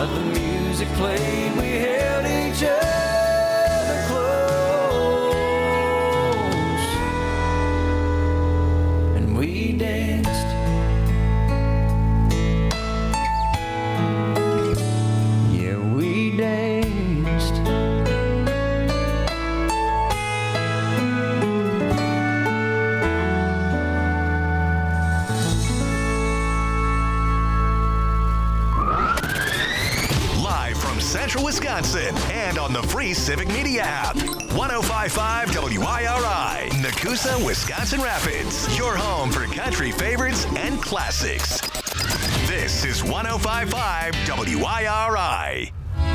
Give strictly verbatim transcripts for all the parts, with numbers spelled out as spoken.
But the music played, we held each other close, and we danced. Yeah, we danced. Central Wisconsin and on the free Civic Media app. one oh five point five W I R I, Nakusa, Wisconsin Rapids. Your home for country favorites and classics. This is one oh five point five W I R I.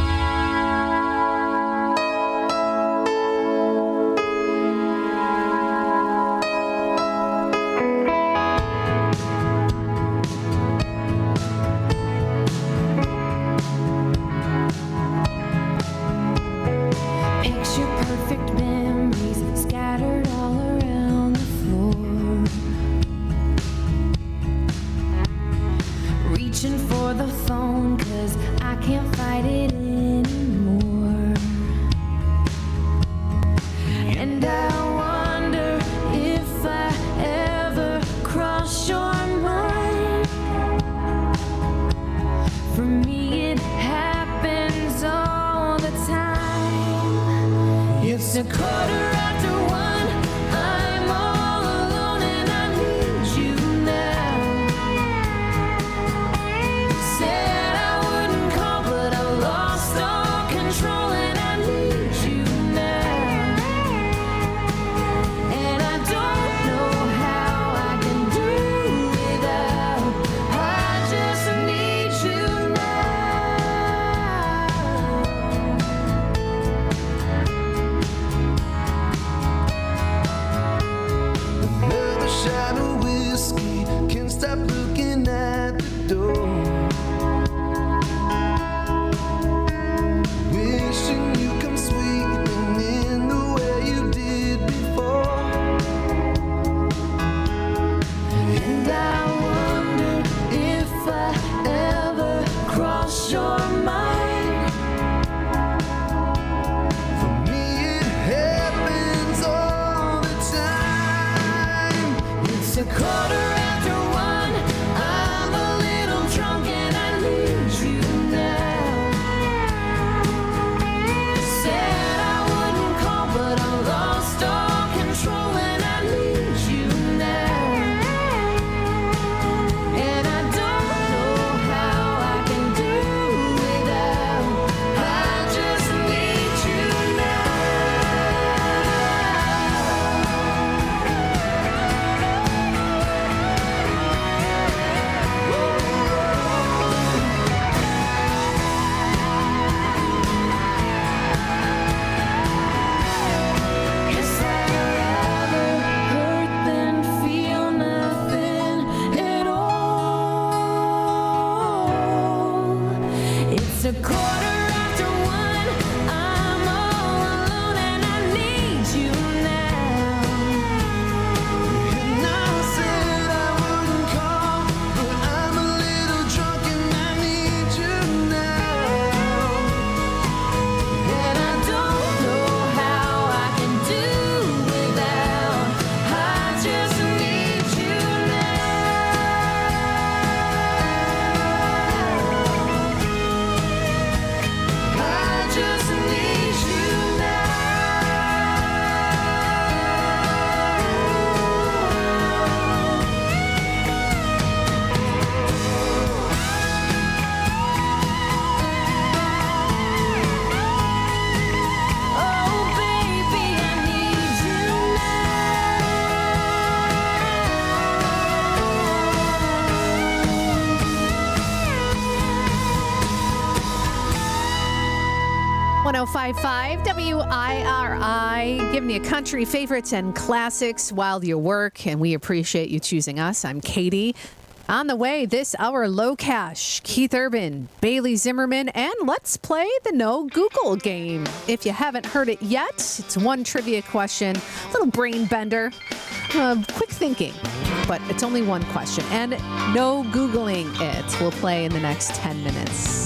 one oh five point five W I R I, giving you country favorites and classics while you work, and we appreciate you choosing us. I'm Katie. On the way this hour, Low Cash, Keith Urban, Bailey Zimmerman, and let's play the No Google game. If you haven't heard it yet, it's one trivia question, a little brain bender, uh, quick thinking, but it's only one question, and no Googling it. We'll play in the next ten minutes. Blue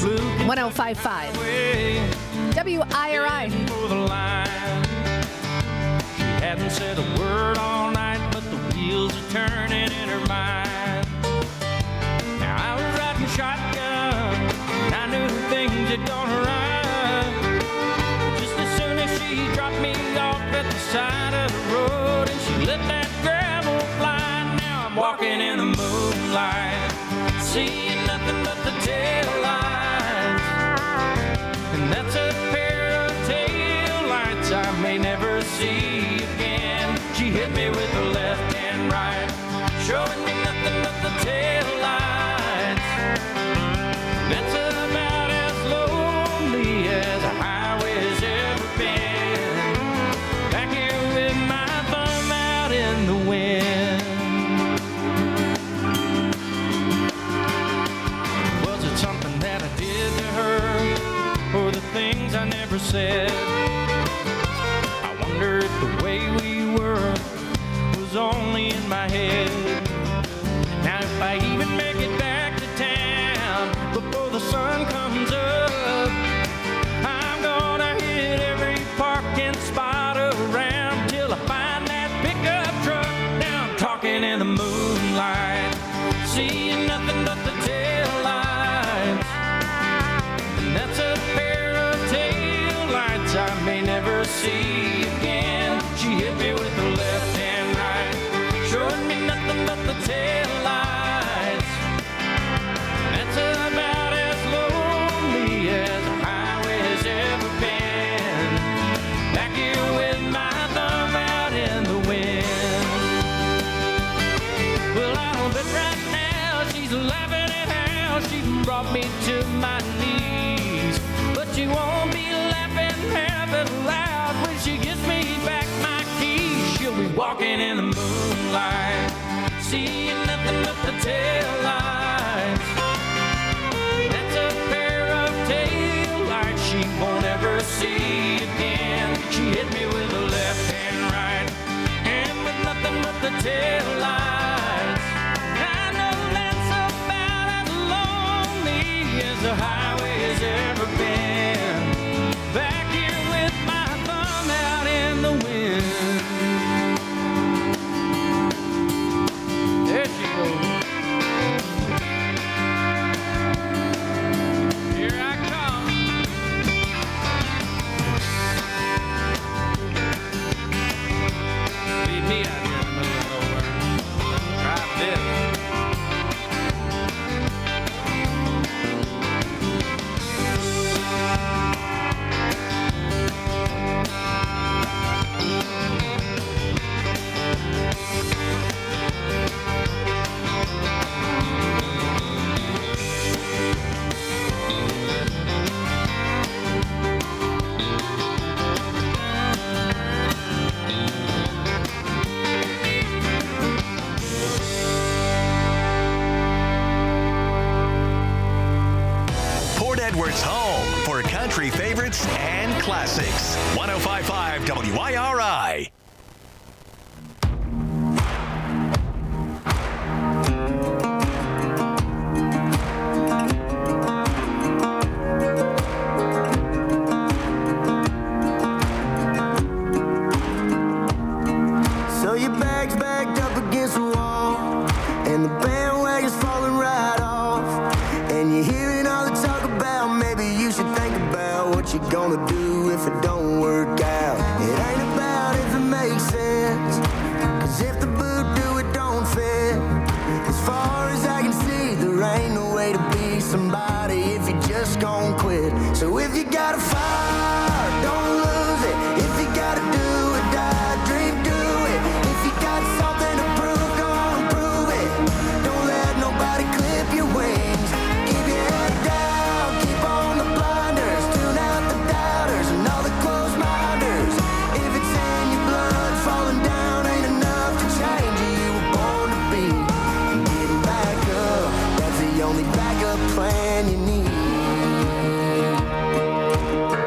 one oh five point five W I R I. For the line. She hadn't said a word all night, but the wheels are turning in her mind. Now I was riding shotgun, and I knew things had gone right. Just as soon as she dropped me off at the side of the road, and she let that gravel fly. Now I'm walking in the moonlight, seeing nothing but the tail lights. And that's a pair of tail lights I may never see again. She hit me with the left and right, showing me nothing but the tail lights. That's about as lonely as a highway's ever been. Back here with my thumb out in the wind. Was it something that I did to her, or the things I never said? I wonder if the way we were was only in my head. Now if I even make it back to town before the sun comes up, I'm gonna hit every parking spot around till I find that pickup truck. Now I'm talking in the moonlight, seeing nothing but the tail lights. And that's a pair of tail lights I may never see again. She hit me with the left and right, showing me nothing but the tail lights. That's about as lonely as a highway has ever been. Back here with my thumb out in the wind. Well, I'll bet right now she's laughing at how she brought me to my knees. But she won't be laughing half as loud when she gives me back my keys. She'll be walking in the moonlight, seeing nothing but the tail lights. That's a pair of tail lights she won't ever see again. She hit me with the left and right, and with nothing but the tail lights. I know that's about as lonely as the highway has ever been. Back here with my thumb out in the wind. There she goes. Here I come. Leave me out here in the middle of nowhere. Try this. Port Edwards' home for country favorites and classics. one oh five point five W I R I. So your bag's backed up against the wall, and the bandwagon's falling right off, and you're hearing all the talk about maybe you should think about what you're gonna do if it don't work out. It ain't about if it makes sense, cause if the boot do it don't fit. As far as I can see, there ain't no way to be somebody if you just gon' quit. So if you got a fire, don't lose it. If you gotta do or die, dream, do it. If you got something to prove, go on and prove it. Don't let nobody clip your wings. Keep your head down, keep on the blinders. Tune out the doubters and all the closed minders. If it's in your blood, falling down ain't enough to change who you were born to be. And getting back up, that's the only backup plan you need.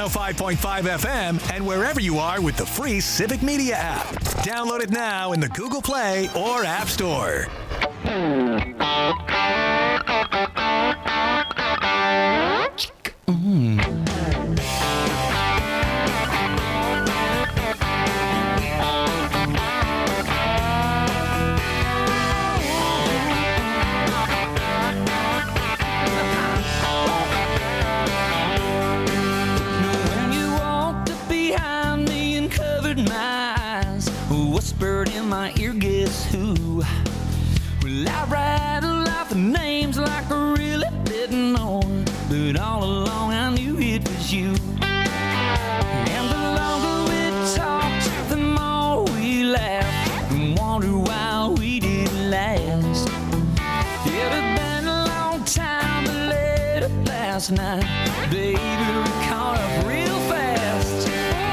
oh five point five F M, and wherever you are with the free Civic Media app. Download it now in the Google Play or App Store. Mm. Whispered in my ear, guess who? Well, I rattled off the names like I really didn't know, but all along I knew it was you. And the longer we talked, the more we laughed and wondered why we didn't last. It had been a long time, but late last night, baby, we caught up real fast.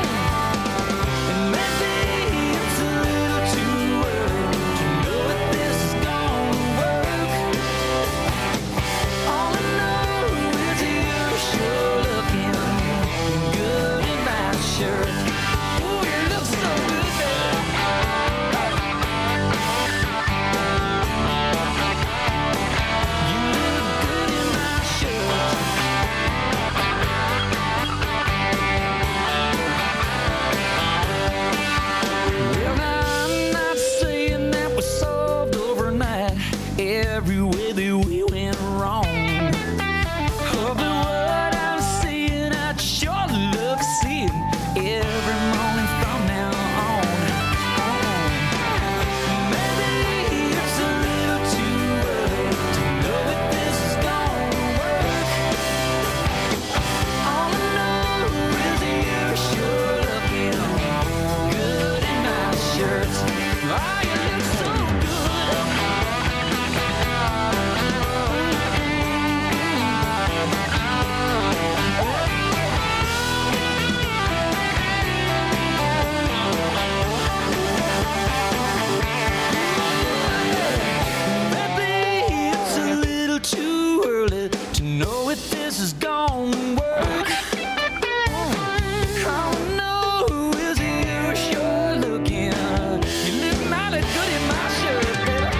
Every way that we went wrong. Oh, but what I'm seeing, I'd sure love to see it every morning from now on. Maybe it's a little too early to know if this is gonna work. All I know is you're sure looking good in my shirt. Oh, you look so good. Too early to know if this is gonna work. All I know is you're sure looking. You look mighty good in my shirt, baby.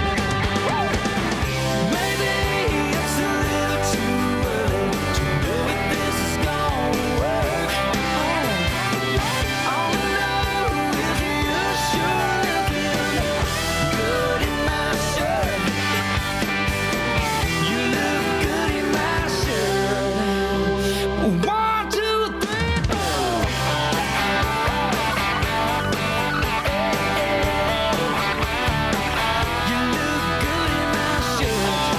Maybe it's a little too early to know if this is gonna work. All I know is you're sure looking good in my shirt. One, two, three, four. You look good in my shirt.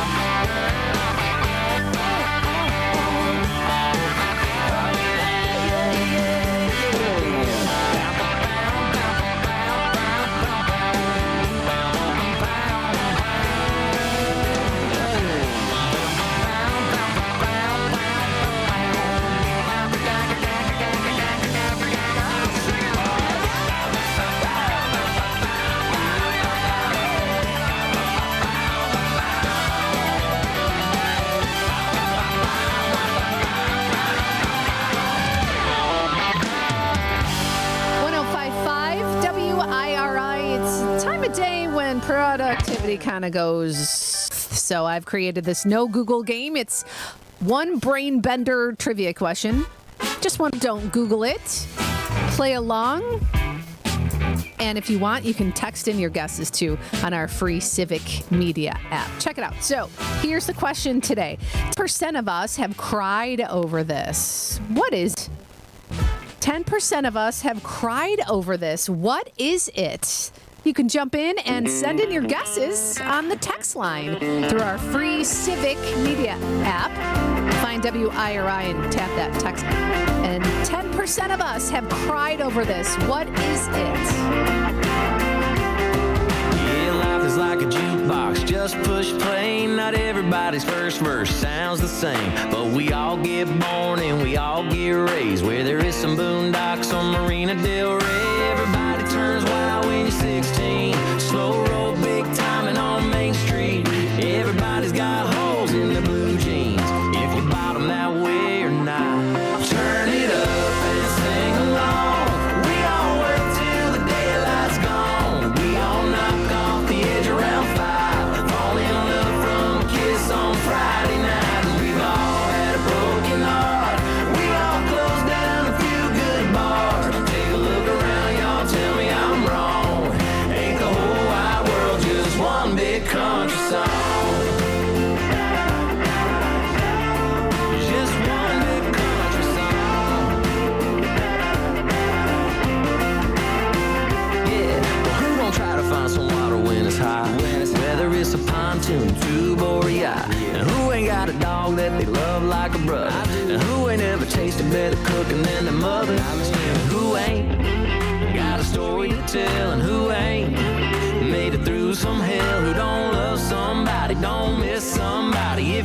Productivity kind of goes. So I've created this no Google game. It's one brain bender trivia question. Just one, don't Google it. Play along. And if you want, you can text in your guesses too on our free Civic Media app. Check it out. So here's the question today. ten percent of us have cried over this. What is ten percent of us have cried over this? What is it? You can jump in and send in your guesses on the text line through our free Civic Media app. Find W I R I and tap that text. And ten percent of us have cried over this. What is it? Yeah, life is like a jukebox. Just push play. Not everybody's first verse sounds the same, but we all get born and we all get raised where there is some boondocks on Marina Del Rey. Everybody turns wild when you're sixteen. Slow roll, big time, and on Main Street. Everybody's got holes in their blue jeans. If you bottom that way or not, turn it up.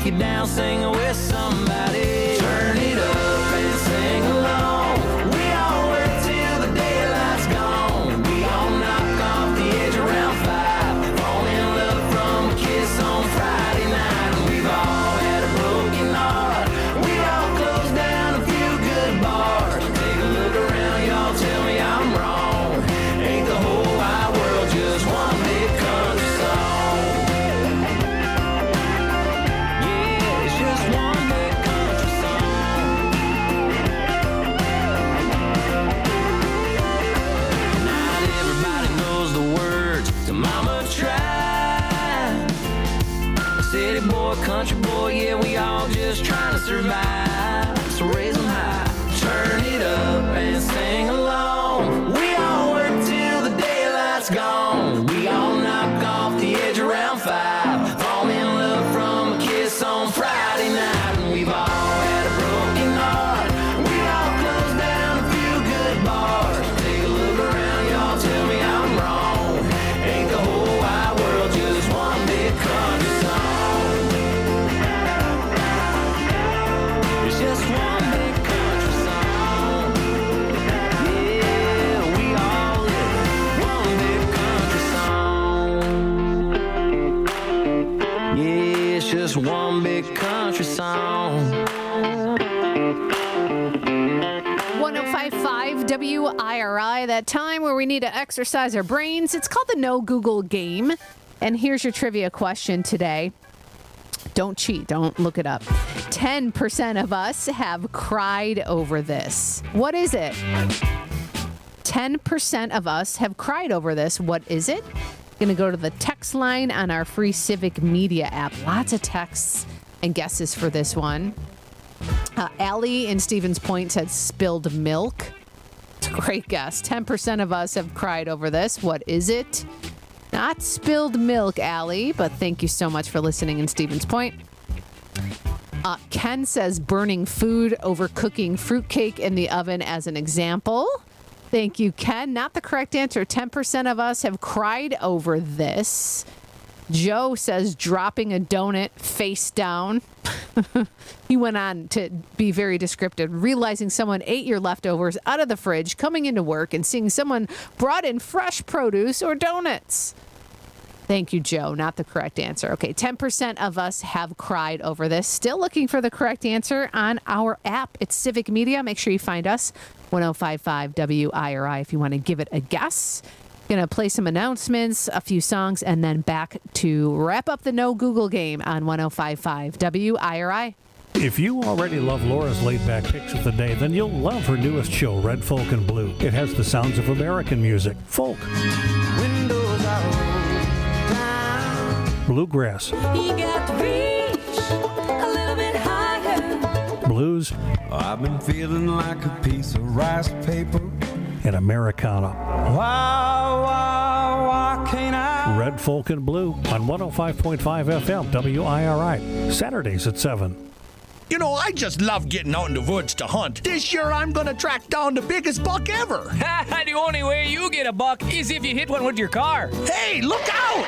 if you're down singing with somebody. Turn it up and sing along. We all work till the daylight's gone. We all knock off the edge around five. Fall in love from a kiss on Friday night. And we've all had a broken heart. We all closed down a few good bars. Take a look around, y'all tell me I'm wrong. Ain't the whole wide world just one big country song? Yeah, it's just one big country song. Not everybody knows the words to Mama Tried. City boy, country boy, yeah, we all just trying to survive. So raise them high, turn it up and sing along. We all work till the daylight's gone. We all knock off the edge around five. Fall in love from a kiss on Friday night. And we've all had a broken heart. We all closed down a few good bars. Take a look around, y'all tell me I'm wrong. Ain't the whole wide world just one big country song? It's just one big country song. Yeah, we all live one big country song. Yeah, it's just one big country song. one oh five point five W I R I, that time where we need to exercise our brains. It's called the No Google Game. And here's your trivia question today. Don't cheat. Don't look it up. ten percent of us have cried over this. What is it? ten percent of us have cried over this. What is it? Going to go to the text line on our free Civic Media app. Lots of texts and guesses for this one. Uh, Allie in Stevens Point said spilled milk. It's a great guess. ten percent of us have cried over this. What is it? Not spilled milk, Allie, but thank you so much for listening in Stevens Point. Uh, Ken says burning food over cooking fruitcake in the oven as an example. Thank you, Ken. Not the correct answer. ten percent of us have cried over this. Joe says dropping a donut face down. He went on to be very descriptive, realizing someone ate your leftovers out of the fridge, coming into work, and seeing someone brought in fresh produce or donuts. Thank you, Joe. Not the correct answer. Okay, ten percent of us have cried over this. Still looking for the correct answer on our app. It's Civic Media. Make sure you find us, one oh five point five W I R I, if you want to give it a guess. Going to play some announcements, a few songs, and then back to wrap up the No Google Game on one oh five point five W I R I. If you already love Laura's laid-back picks of the day, then you'll love her newest show, Red Folk and Blue. It has the sounds of American music, folk, Windows are down. bluegrass, You got to reach a little bit higher. blues, I've been feeling like a piece of rice paper. and Americana. Why, why, why can't I? Red Folk and Blue on one oh five point five F M, W I R I, Saturdays at seven. You know, I just love getting out in the woods to hunt. This year, I'm going to track down the biggest buck ever. The only way you get a buck is if you hit one with your car. Hey, look out!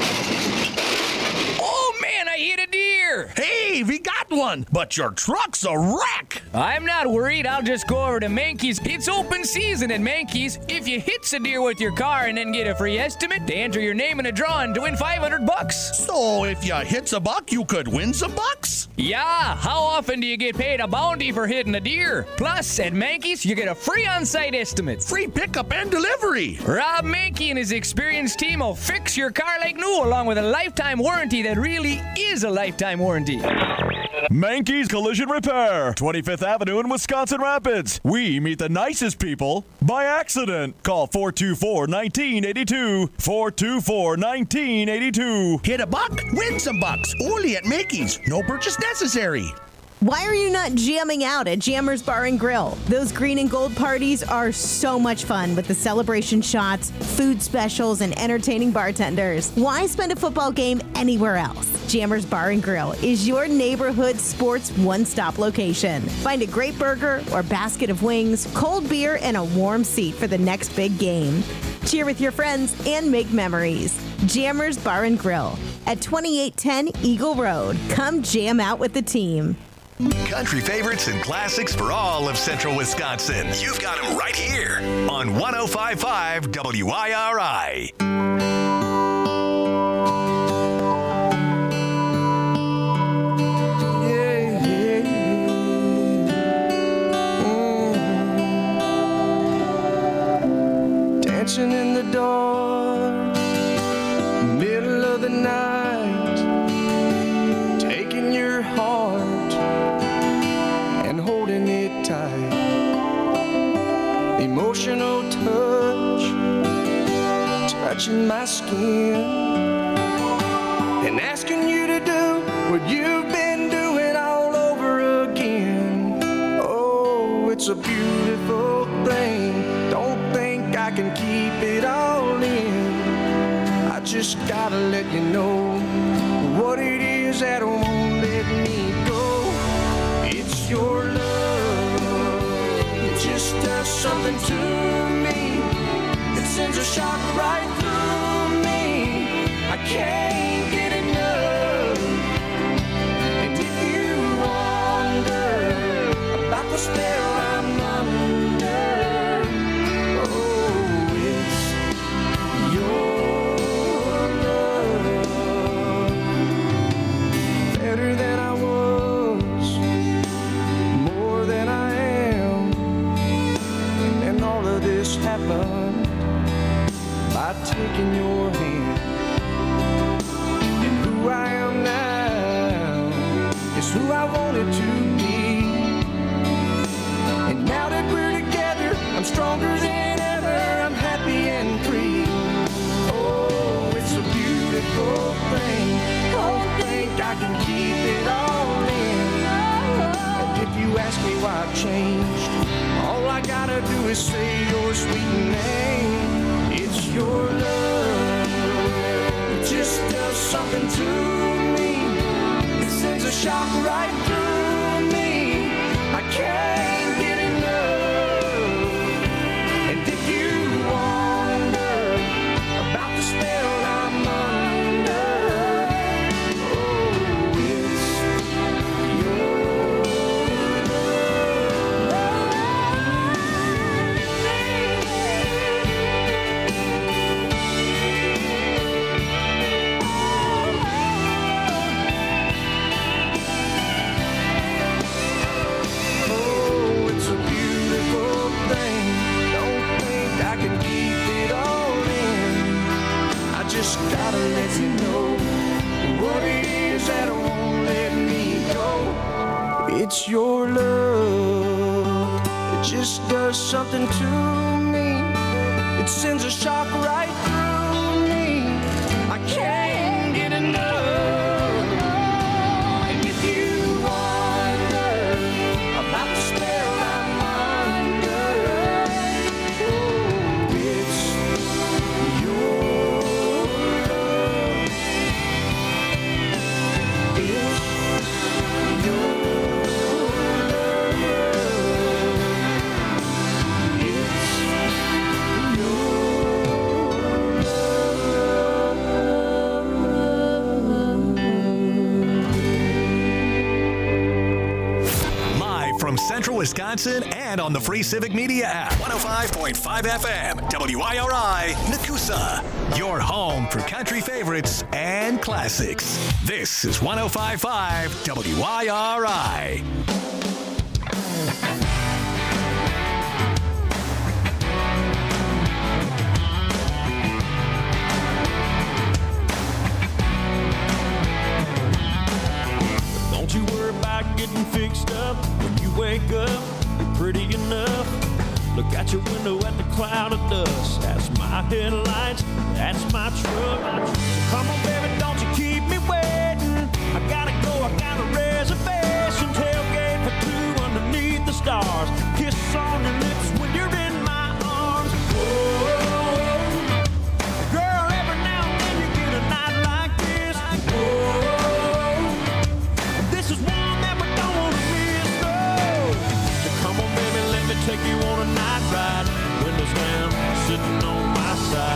Oh, man, I hit a deer. Hey, we got one, but your truck's a wreck. I'm not worried. I'll just go over to Mankey's. It's open season at Mankey's. If you hit a deer with your car and then get a free estimate, they enter your name in a drawing to win five hundred bucks. So if you hit a buck, you could win some bucks? Yeah, how often do you get paid a bounty for hitting a deer? Plus, at Mankey's, you get a free on-site estimate. Free pickup and delivery. Rob Mankey and his experienced team will fix your car like new, along with a lifetime warranty that really is a lifetime warranty. Mankey's Collision Repair, twenty-fifth Avenue in Wisconsin Rapids. We meet the nicest people by accident. Call four two four, one nine eight two, four two four, one nine eight two. Hit a buck, win some bucks. Only at Mankey's. No purchase necessary. Why are you not jamming out at Jammers Bar and Grill? Those green and gold parties are so much fun with the celebration shots, food specials, and entertaining bartenders. Why spend a football game anywhere else? Jammers Bar and Grill is your neighborhood sports one-stop location. Find a great burger or basket of wings, cold beer, and a warm seat for the next big game. cheer with your friends, and make memories. Jammers Bar and Grill at twenty-eight ten Eagle Road. Come jam out with the team. Country favorites and classics for all of Central Wisconsin. You've got them right here on one oh five point five W I R I. Dancing in the dark, middle of the night, taking your heart and holding it tight. Emotional touch, touching my skin, and asking you to do what you've been doing all over again. Oh, it's a beautiful thing. Don't think I can keep it all in. I just gotta let you know what it is that won't let me go. It's your love. It just does something to me. It sends a shock right through me. I can't get enough. And if you wonder about the spell I'm under, better than I was, more than I am, and all of this happened by taking your hand. And who I am now is who I wanted to be. And now that we're together, I'm stronger than ever, I'm happy and free. Oh, it's a beautiful thing. Don't think I can keep it all in. And if you ask me why I've changed, all I gotta do is say your sweet name. It's your love. It just does something to me. It sends a shock right through me. I can't get enough. And if you wonder about the spell I'm under, just gotta let you know what it is that won't let me go. It's your love. It just does something to me. It sends a shock right through me. I can't get enough. And if you wonder about the spell I'm under, oh, it's your From Central Wisconsin and on the free Civic Media app. one oh five point five F M, W I R I, Nakusa. Your home for country favorites and classics. This is one oh five point five W I R I. Don't you worry about getting fixed up. When you wake up, you're pretty enough. Look out your window at the cloud of dust. That's my headlights, that's my truck. So come on, baby, don't you keep me waiting. I gotta go, I got a reservation. Tailgate for two underneath the stars. Kiss on your lips when you're in my arms. Whoa, girl, every now and then you get a night like this. Whoa, this is one that we don't want to miss, though. So come on, baby, let me take you on a night ride. Windows down, sitting on my side.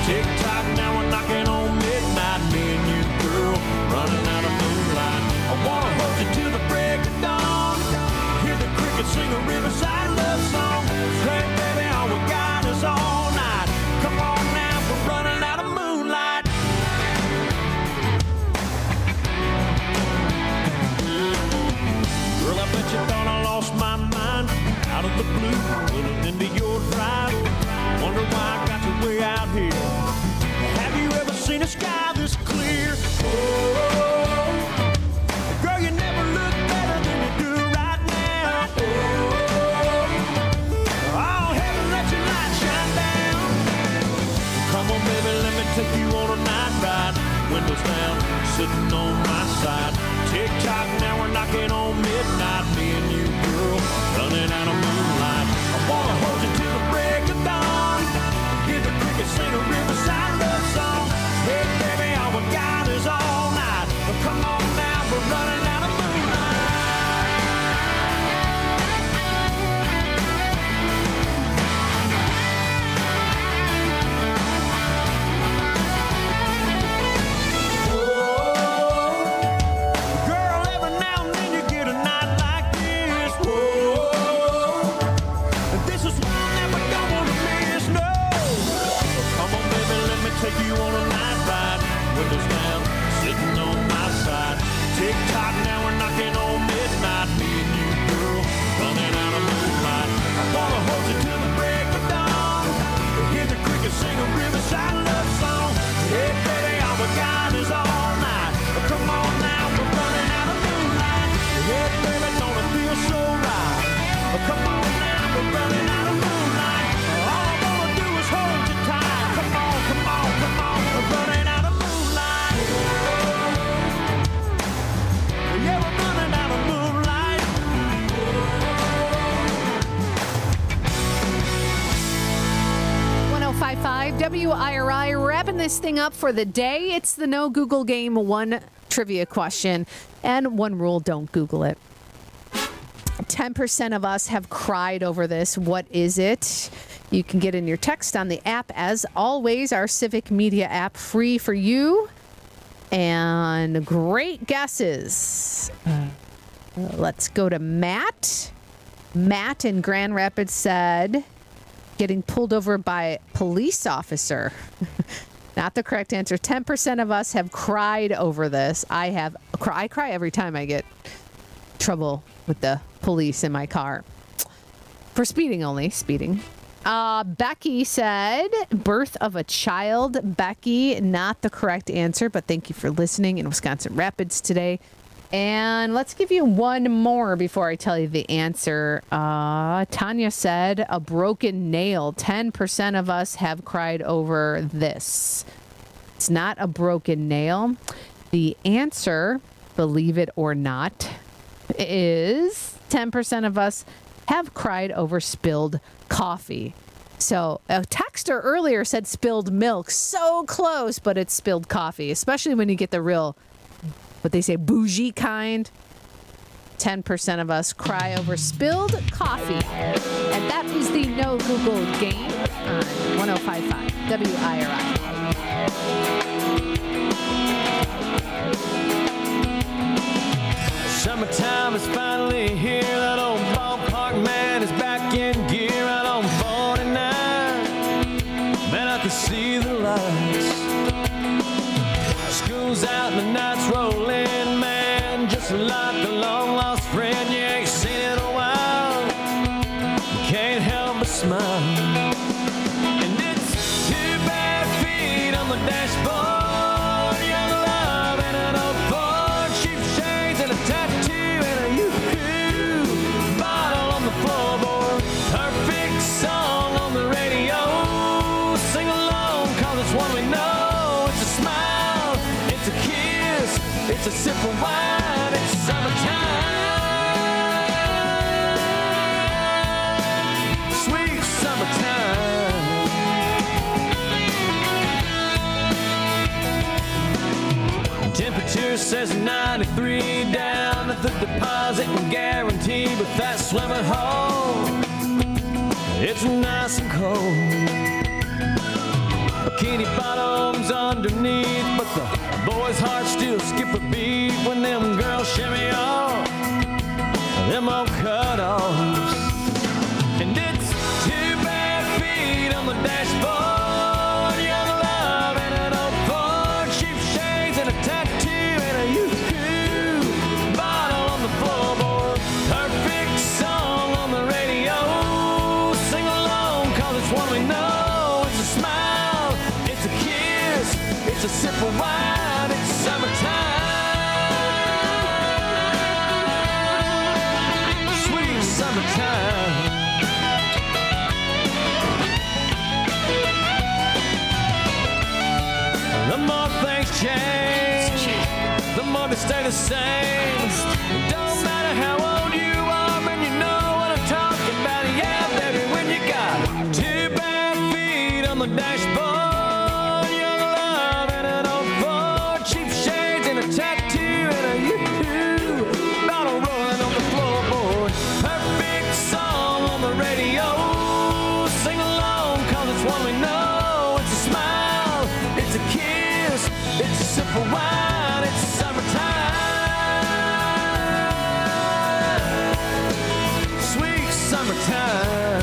Tick-tock, now we're knocking on midnight. Me and you, girl, running out of moonlight. I wanna hold you till the break of dawn. Hear the crickets sing a riverside love song. Hey, baby, all we got is all night. Come on now, we're running out of moonlight. Girl, I bet you thought I lost my mind. Out of the blue, pulling into your drive. Wonder why I got you way out here. Have you ever seen a sky this clear? Oh, girl, you never look better than you do right now. Oh, oh, heaven, let your light shine down. Come on, baby, let me take you on a night ride. Windows down, sitting on my side. Tick-tock, now we're knocking on midnight. Me and you, girl, running out of moonlight. I wanna hold you till the break of dawn. Hear the crickets sing a riverside love song. Hey, baby, all we got is all night. But come on now, we're running out of take you on a night ride. Windows down, sitting on my side. Tick-tock, now we're knocking on midnight. Me and you, girl, running out of moonlight. I wanna hold you till the break of dawn. Hear the crickets sing a riverside love song. Hey, baby, all we got is all night. Come on now, we're running out of moonlight. Hey, baby, don't it feel so right? Come on now, we're running out of moonlight. All I wanna do is hold you tight. Come on, come on, come on, we're running out of moonlight. Yeah, we're running out of moonlight. one oh five point five W I R I, wrapping this thing up for the day. It's the No Google Game, one trivia question, and one rule: don't Google it. ten percent of us have cried over this. What is it? You can get in your text on the app, as always, our Civic Media app, free for you. And great guesses. Uh, let's go to Matt. Matt in Grand Rapids said, getting pulled over by a police officer. Not the correct answer. ten percent of us have cried over this. I have. I cry every time I get trouble with the police in my car. For speeding only. Speeding. Uh, Becky said, birth of a child. Becky, not the correct answer, but thank you for listening in Wisconsin Rapids today. And let's give you one more before I tell you the answer. Uh, Tanya said, a broken nail. ten percent of us have cried over this. It's not a broken nail. The answer, believe it or not, is ten percent of us have cried over spilled coffee. So a texter earlier said spilled milk. So close, but it's spilled coffee, especially when you get the real, what they say, bougie kind. ten percent of us cry over spilled coffee. And that is the No Google Game on one oh five point five W I R I. Summertime is finally here. That old ballpark man is back in gear out on forty-nine. Man, I can see the lights. School's out and the night's rolling, man. Just like a long lost friend you ain't seen in a while. You can't help but smile. And it's two bad feet on the dashboard. Young love and an old Ford, cheap shades and a tattoo and a yoo-hoo bottle on the floorboard. Perfect song on the radio. Sing along, cause it's one we know. It's a smile, it's a kiss, it's a sip of wine, it's summertime. Sweet summertime. Temperature says ninety-three down at the deposit and guarantee, but that swimming hole, it's nice and cold. bikini bottoms underneath, but the boys' hearts still skip a beat when them girls shimmy off them old cutoffs. And it's two bare feet on the dashboard, young love and an old Ford, cheap shades and a tattoo and a yoo-hoo bottle on the floorboard. Perfect song on the radio, sing along cause it's one we know. It's a smile, it's a kiss, it's a sip of wine, it's summertime. Sweet summertime. The more things change, the more they stay the same. Don't matter how old you are, man, you know what I'm talking about. Yeah, baby, when you got two bare feet on the dashboard, young love and an old Ford, cheap shades and a tattoo and a yoo-hoo bottle rolling on the floorboard. Perfect song on the radio, sing along cause it's one we know. It's a smile, it's a kiss, it's a sip of wine, it's summertime. Sweet summertime.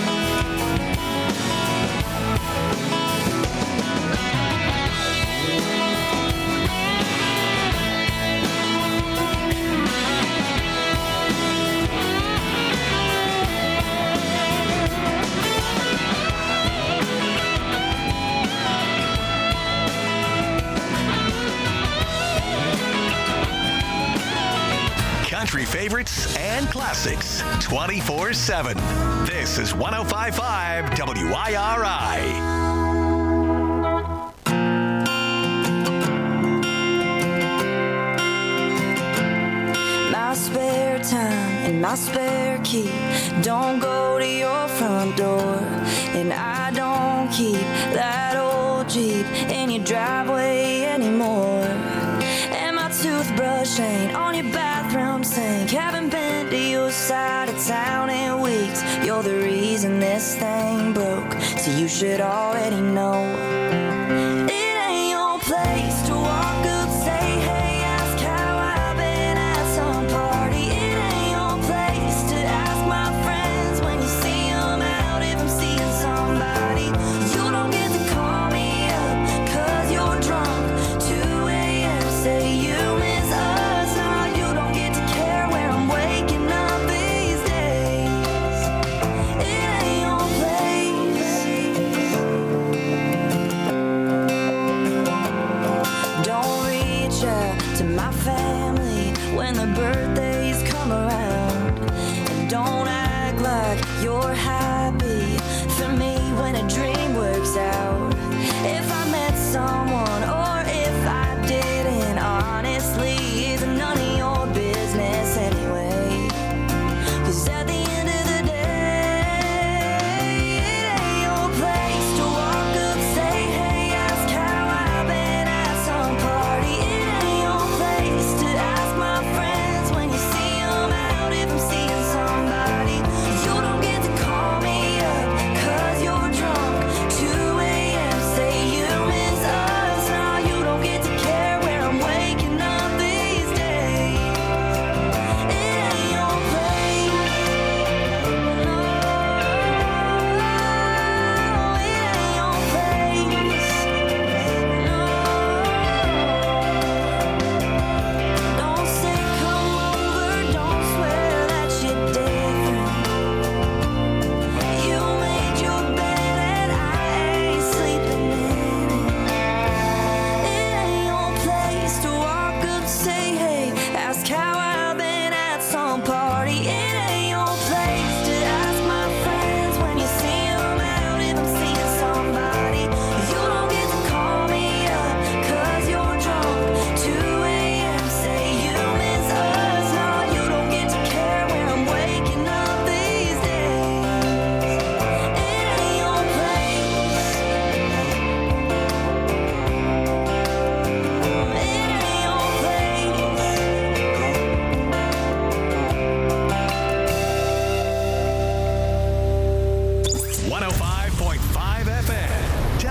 Country favorites and classics twenty-four seven. This is one oh five point five W I R I. My spare time and my spare key don't go to your front door, and I don't keep that old Jeep in your driveway anymore. And my toothbrush ain't on your bathroom sink, haven't been to your side of town in weeks. You're the reason this thing broke, so you should already know. It ain't your place to walk up, say hey, ask how I've been at some party. It ain't your place to ask my friends when you see them out if I'm seeing somebody. You don't get to call me up cause you're drunk, two a.m. say you miss us. Nah, you don't get to care where I'm waking up these days. It ain't your place.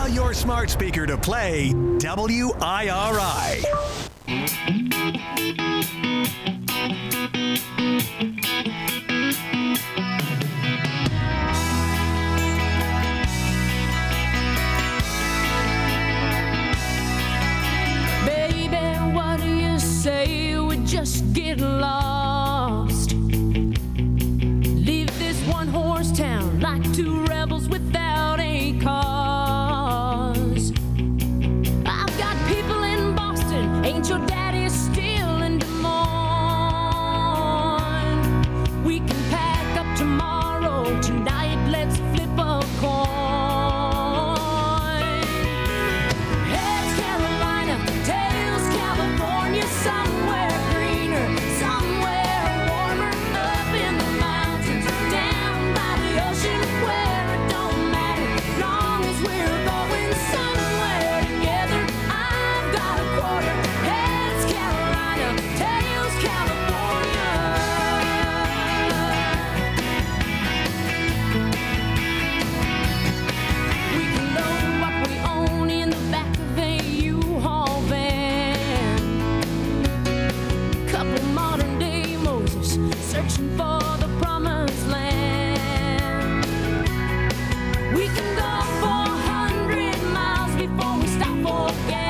Tell your smart speaker to play W I R I. Baby, what do you say we just get lost? Leave this one horse town like two rebels without a cause. I've got people in Boston, ain't your daddy still in Des Moines? We can pack up tomorrow, tonight let's flip a coin. Heads Carolina, tails California, somewhere greener, somewhere warmer, up in the mountains, down by the ocean, where it don't matter, long as we're going somewhere together. I've got a quarter. Heads Carolina, tails California. We can load what we own in the back of a U-Haul van. Couple modern day Moses searching for the promised land. We can go four hundred miles before we stop for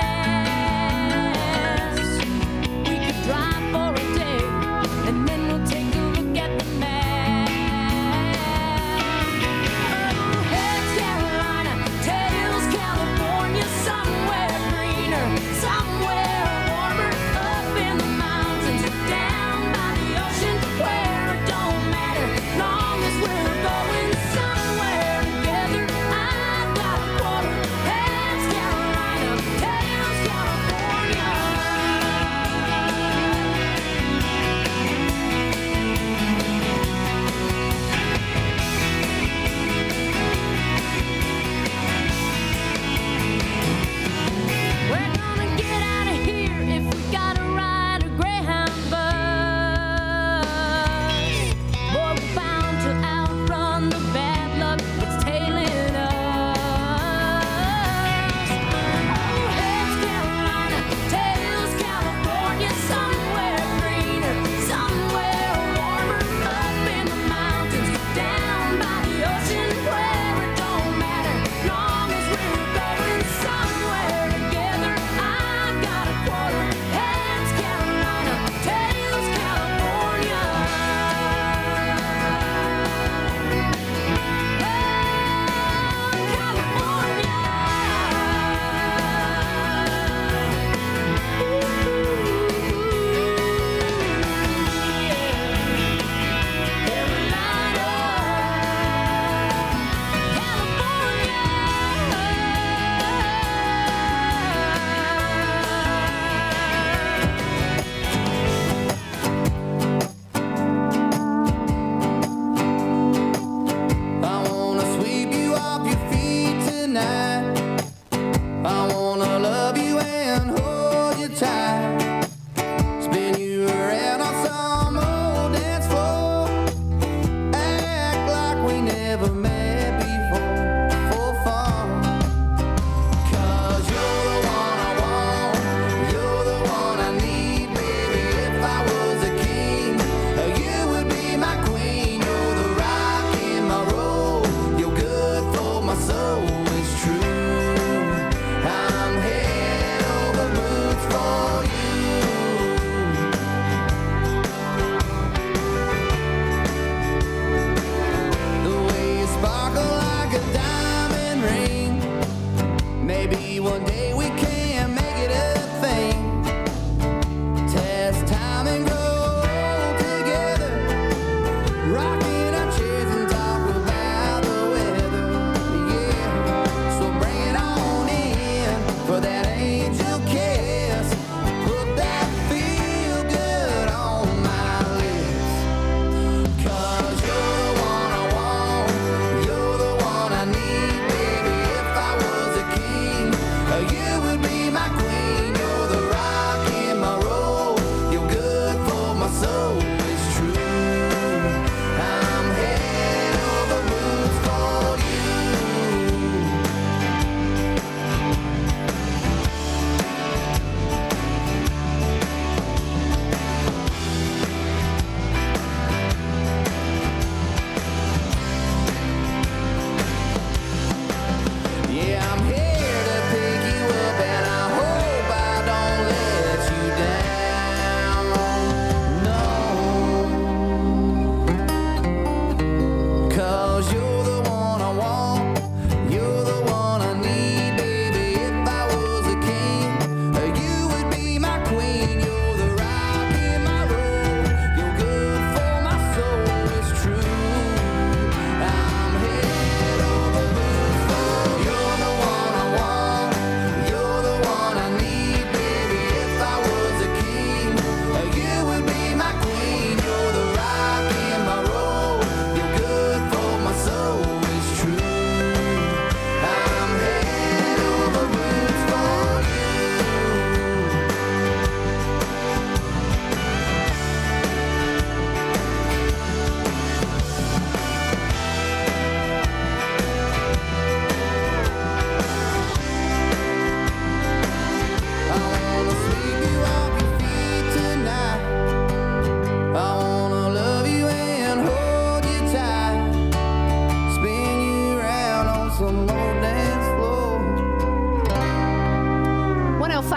gas. We could drive for a day and then we'll take a look at the map. Oh, heads Carolina, tails California, somewhere greener, somewhere warmer, up in the mountains, down by the ocean, where it don't matter, long as we're going somewhere together. I've got a quarter. Heads Carolina, tails California. We're gonna get out of here if we gotta ride a Greyhound bus. Boy, we're bound to outrun the bad luck that's tailing us. Oh, heads Carolina, tails California, somewhere greener, somewhere warmer, up in the mountains, down by the ocean, where it don't matter, long as we're going somewhere together. I've got a quarter. Heads Carolina, tails California. I wanna sweep you off your feet tonight. I wanna love you and hold you tight. Spin you around on some old dance floor. Act like we never met before, for fun. 'Cause you're the one I want, you're the one I need, baby. If I was a king, you would be my queen. You're the rock in my road, you're good for my soul, it's true. I'm head over boots for you. The way you sparkle like a diamond ring. Maybe one day we can make it a thing. Test time and grow together. Rocking our chairs and talk about the weather. Yeah, so bring it on in for that angel kiss. Put that feel good on my lips. 'Cause you're the one I want, you're the one I need, baby. If I was a king, you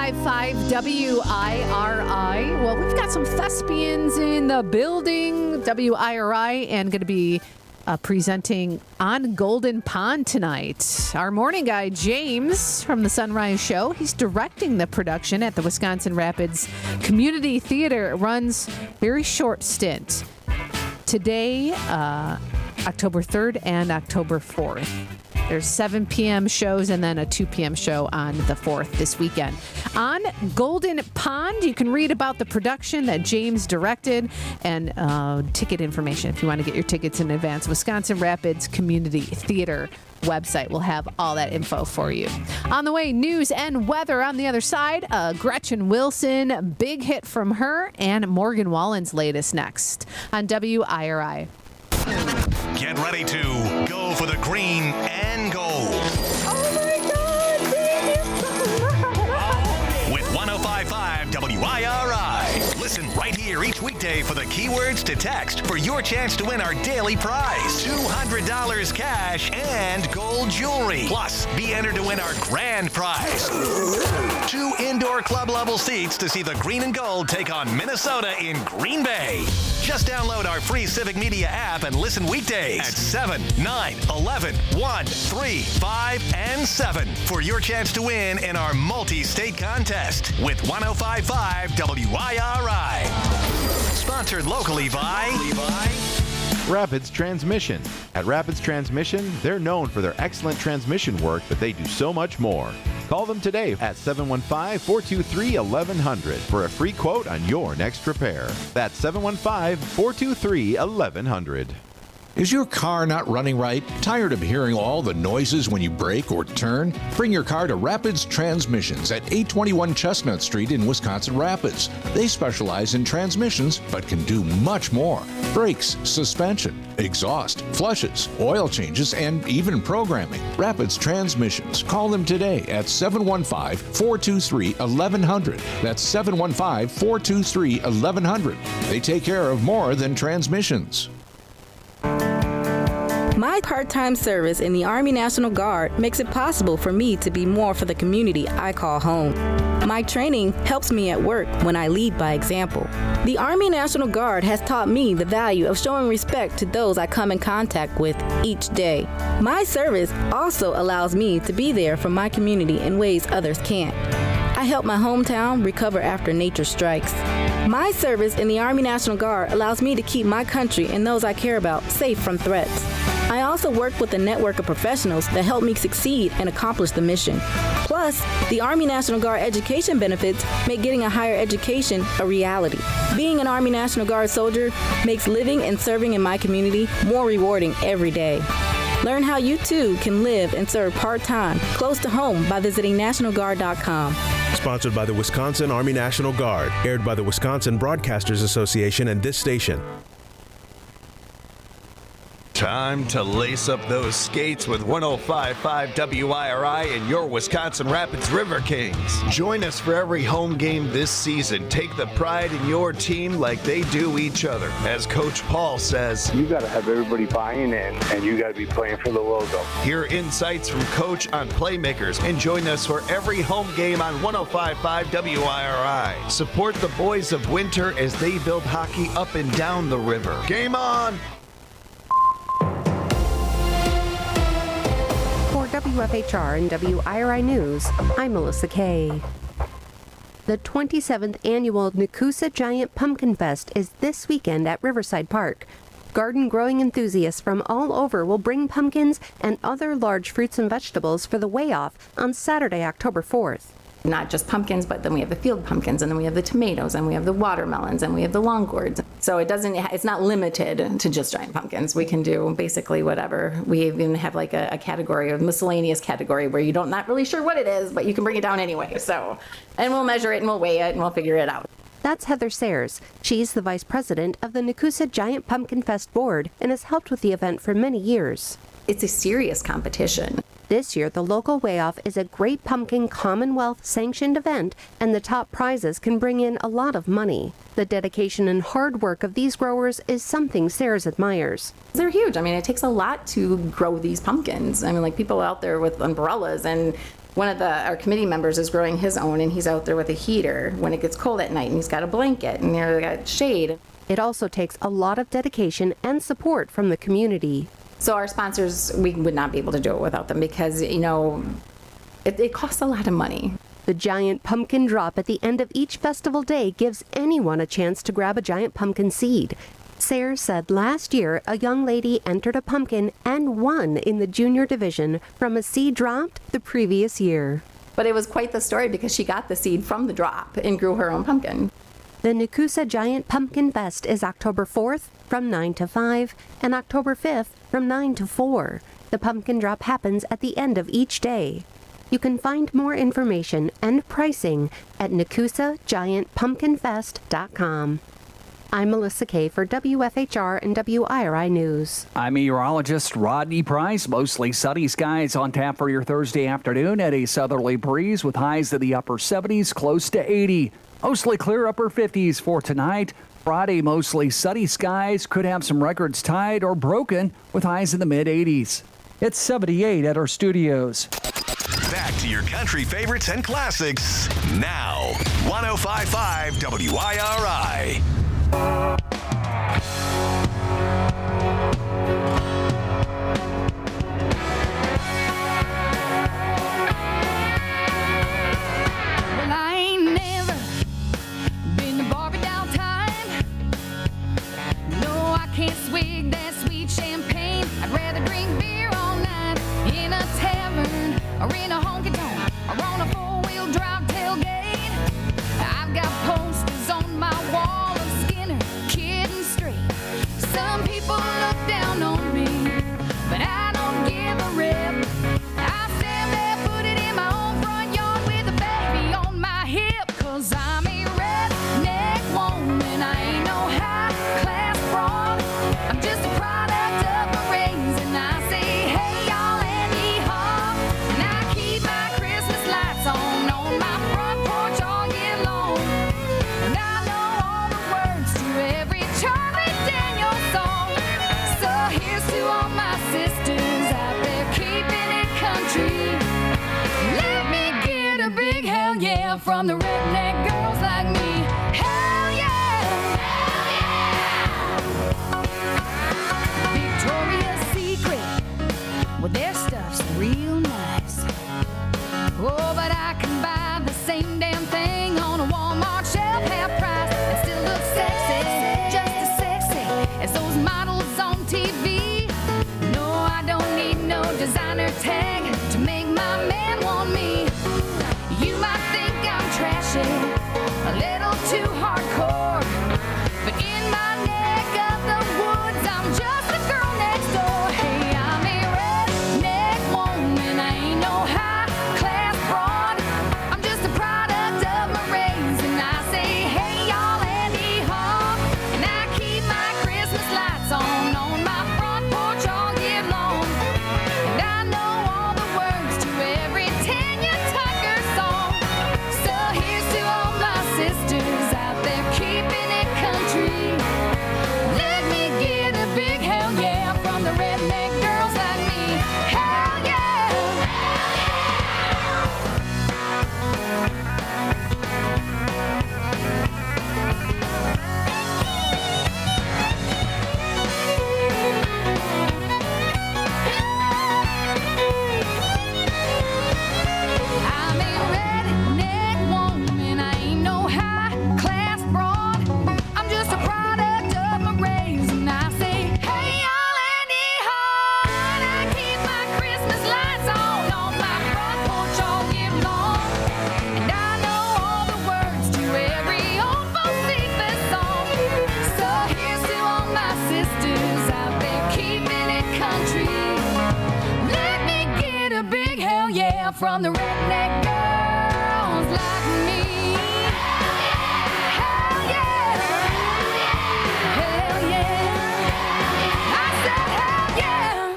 five five W I R I. Well, we've got some thespians in the building, W I R I, and going to be uh, presenting on Golden Pond tonight. Our morning guy, James, from the Sunrise Show, he's directing the production at the Wisconsin Rapids Community Theater. It runs a very short stint. Today, uh, October third and October fourth. There's seven p.m. shows and then a two p.m. show on the fourth this weekend. On Golden Pond, you can read about the production that James directed and uh, ticket information if you want to get your tickets in advance. Wisconsin Rapids Community Theater website will have all that info for you. On the way, news and weather. On the other side, uh, Gretchen Wilson, big hit from her, and Morgan Wallen's latest next on W I R I. Get ready to go for the green and gold. Oh my God! With one oh five point five W I R I. Listen right here each weekday for the keywords to text for your chance to win our daily prize. two hundred dollars cash and gold jewelry. Plus, be entered to win our grand prize. Two indoor club level seats to see the green and gold take on Minnesota in Green Bay. Just download our free Civic Media app and listen weekdays at seven, nine, eleven, one, three, five, and seven for your chance to win in our multi-state contest with one oh five point five W I R I. Sponsored locally by Rapids Transmission. At Rapids Transmission, they're known for their excellent transmission work, but they do so much more. Call them today at seven one five, four two three, eleven hundred for a free quote on your next repair. That's seven one five, four two three, eleven hundred. Is your car not running right? Tired of hearing all the noises when you brake or turn? Bring your car to Rapids Transmissions at eight twenty-one Chestnut Street in Wisconsin Rapids. They specialize in transmissions but can do much more. Brakes, suspension, exhaust, flushes, oil changes, and even programming. Rapids Transmissions. Call them today at seven one five, four two three, eleven hundred. That's seven one five, four two three, eleven hundred. They take care of more than transmissions. My part-time service in the Army National Guard makes it possible for me to be more for the community I call home. My training helps me at work when I lead by example. The Army National Guard has taught me the value of showing respect to those I come in contact with each day. My service also allows me to be there for my community in ways others can't. I help my hometown recover after nature strikes. My service in the Army National Guard allows me to keep my country and those I care about safe from threats. I also work with a network of professionals that help me succeed and accomplish the mission. Plus, the Army National Guard education benefits make getting a higher education a reality. Being an Army National Guard soldier makes living and serving in my community more rewarding every day. Learn how you too can live and serve part-time, close to home by visiting national guard dot com. Sponsored by the Wisconsin Army National Guard, aired by the Wisconsin Broadcasters Association and this station. Time to lace up those skates with one oh five point five W I R I and your Wisconsin Rapids River Kings. Join us for every home game this season. Take the pride in your team like they do each other. As Coach Paul says, you got to have everybody buying in, and you got to be playing for the logo. Hear insights from Coach on playmakers and join us for every home game on one oh five point five W I R I. Support the boys of winter as they build hockey up and down the river. Game on! For W F H R and W I R I News, I'm Melissa Kay. The twenty-seventh annual Nakusa Giant Pumpkin Fest is this weekend at Riverside Park. Garden growing enthusiasts from all over will bring pumpkins and other large fruits and vegetables for the weigh-off on Saturday, October fourth. Not just pumpkins, but then we have the field pumpkins, and then we have the tomatoes, and we have the watermelons, and we have the long gourds. So it doesn't, it's not limited to just giant pumpkins. We can do basically whatever. We even have like a, a category, a miscellaneous category, where you don't, not really sure what it is, but you can bring it down anyway. So, and we'll measure it, and we'll weigh it, and we'll figure it out. That's Heather Sayers. She's the vice president of the Nakusa Giant Pumpkin Fest board and has helped with the event for many years. It's a serious competition. This year, the local weigh-off is a Great Pumpkin Commonwealth-sanctioned event, and the top prizes can bring in a lot of money. The dedication and hard work of these growers is something Sayers admires. They're huge. I mean, it takes a lot to grow these pumpkins. I mean, like people out there with umbrellas and one of the our committee members is growing his own, and he's out there with a heater when it gets cold at night, and he's got a blanket, and they've got shade. It also takes a lot of dedication and support from the community. So our sponsors, we would not be able to do it without them because, you know, it, it costs a lot of money. The giant pumpkin drop at the end of each festival day gives anyone a chance to grab a giant pumpkin seed. Sayers said last year a young lady entered a pumpkin and won in the junior division from a seed dropped the previous year. But it was quite the story because she got the seed from the drop and grew her own pumpkin. The Nekoosa Giant Pumpkin Fest is October fourth from nine to five and October fifth from nine to four. The pumpkin drop happens at the end of each day. You can find more information and pricing at Nekoosa Giant Pumpkin Fest dot com. I'm Melissa Kay for W F H R and W I R I News. I'm meteorologist Rodney Price. Mostly sunny skies on tap for your Thursday afternoon at a southerly breeze with highs in the upper seventies, close to eighty. Mostly clear upper fifties for tonight. Friday, mostly sunny skies. Could have some records tied or broken with highs in the mid eighties. It's seventy-eight at our studios. Back to your country favorites and classics now. one oh five point five W I R I. Well, I ain't never been to Barbie doll time. No, I can't swig that sweet champagne. I'd rather drink beer all night in a tavern or in a honky-tonk or on a four-wheel drive tailgate. I've got posters on my wall of Skinner, Kid and Straight. Some people look down on me, but I don't give a rip. I stand barefooted in my own front yard with a baby on my hip, 'cause I'm a redneck woman. I ain't no high-class broad. I'm just a product of my raising. I say, hey, y'all, and yee-haw. And I keep my Christmas lights on on my front porch all year long. And I know all the words to every Charlie Daniels song. So here's to all my sisters out there keeping it country. Let me get a big hell yeah from the redneck girls like me. Hell yeah! Victoria's Secret, well, their stuff's real nice. Oh, but I can buy the same damn thing on a Walmart shelf, half price, and still look sexy, just as sexy as those models on T V. No, I don't need no designer tag to make my man want me. You might think I'm trashy, a little too hardcore, but in my neck of the woods, I'm just the girl next door. Hey, I'm a redneck woman, I ain't no high-class broad. I'm just a product of my raising. I say, hey, y'all, and yee-haw. And I keep my Christmas lights on on my front porch all year long. And I know all the words to every Tanya Tucker song. So here's to all my sisters out there keeping it country. Let me get a big hell yeah from the redneck girls like me. Hell yeah! I'm a redneck woman, I ain't no high-class broad. I'm just a product of my raising. I say, hey, y'all, and yee-haw. And I keep my Christmas lights on on my front porch all year long. And I know all the words to every old folks secret song. So here's to all my sisters out there keeping it country. Let me get a big hell yeah from the redneck girls like me. Hell yeah! Hell yeah! I said hell yeah!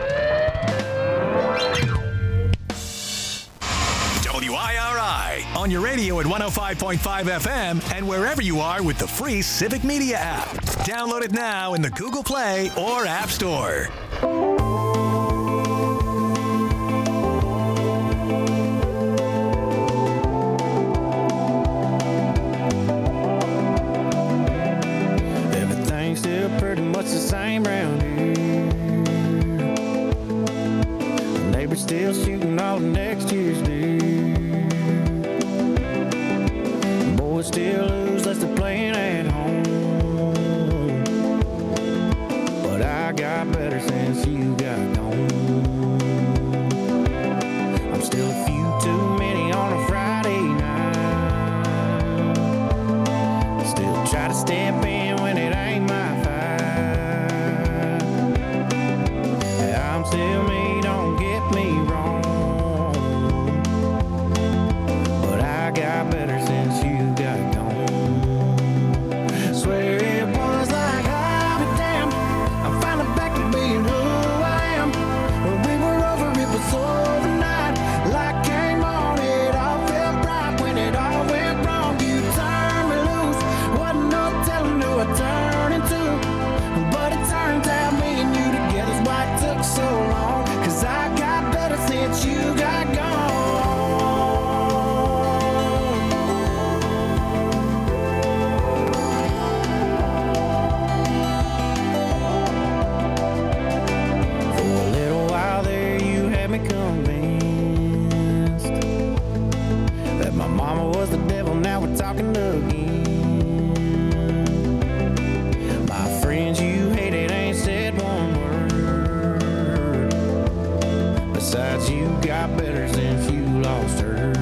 W I R I on on your radio at one oh five point five F M and wherever you are with the free Civic Media app. Download it now in the Google Play or App Store. Everything's still pretty much the same round here. The neighbor's still shooting all the next year's deer. The boys still lose unless they're playing at home. But I got better since you got gone. I'm still a few too many on a Friday night. Still try to step in when it ain't my fight. Yeah, I'm still me, don't get me wrong. But I got better since you got gone. Swear it was like I'll be damned. I'm finally back to being who I am. When we were over, it was overnight. Light came on, it all felt right. When it all went wrong, you turned me loose. Wasn't no telling who I turned into. But it turns out me and you together's why it took so long. Cause I got better since you got gone. For a little while there you had me convinced that my mama was the devil, now we're talking again. My friends you hated ain't said one word. Besides, you got better since you lost her.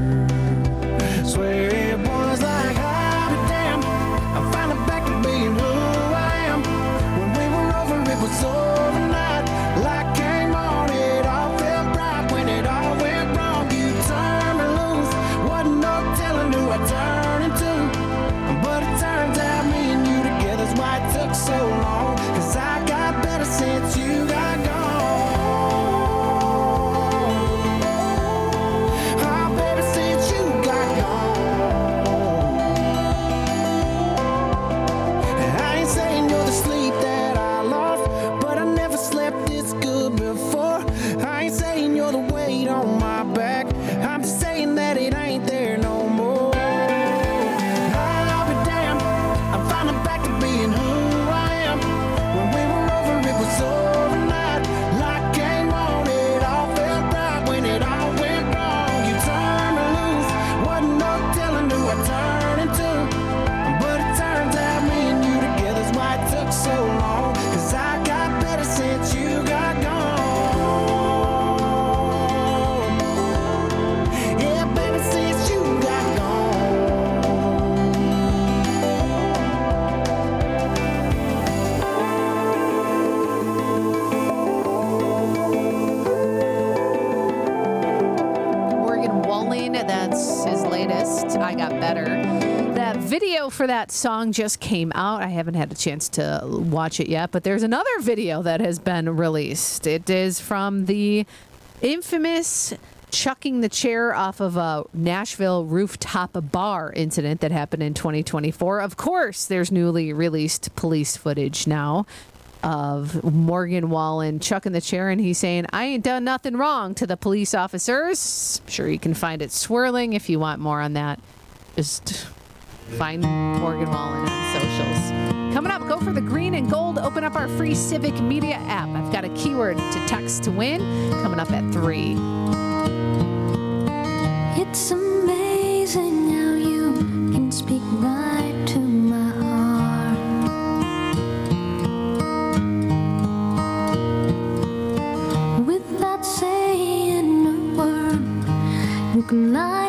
Swear it was like I'll be damned. I'm finally back to being who I am. When we were over, it was overnight. Light came on, it all felt right. When it all went wrong, you turned me loose. Wasn't no telling who I turned into. But it turns out me and you together's why it took so long. Cause I got better since you got gone. Oh, baby, since you got gone. And I ain't saying you're the sleep that I lost, but I never slept this good before. I ain't saying you're the weight on my back. I'm just saying that it ain't there no more. I'll be damned. I'm finally back to being who I am. When we were over, it was overnight. Light came on, it all felt right. When it all went wrong, you turned me loose. Wasn't no telling who I turned into. But it turns out me and you together's why it took so long. Cause I got better since you got gone. Yeah, baby, since you got Morgan Wallen, that's his latest, I Got Better. That video for that song just came out. I haven't had a chance to watch it yet, but there's another video that has been released. It is from the infamous chucking the chair off of a Nashville rooftop bar incident that happened in twenty twenty-four. Of course, there's newly released police footage now of Morgan Wallen chucking the chair, and he's saying, I ain't done nothing wrong to the police officers. I'm sure you can find it swirling if you want more on that. Just find Morgan Wallen on socials. Coming up, go for the green and gold. Open up our free Civic Media app. I've got a keyword to text to win coming up at three. It's amazing how you can speak right to my heart. Without saying a word, you can lie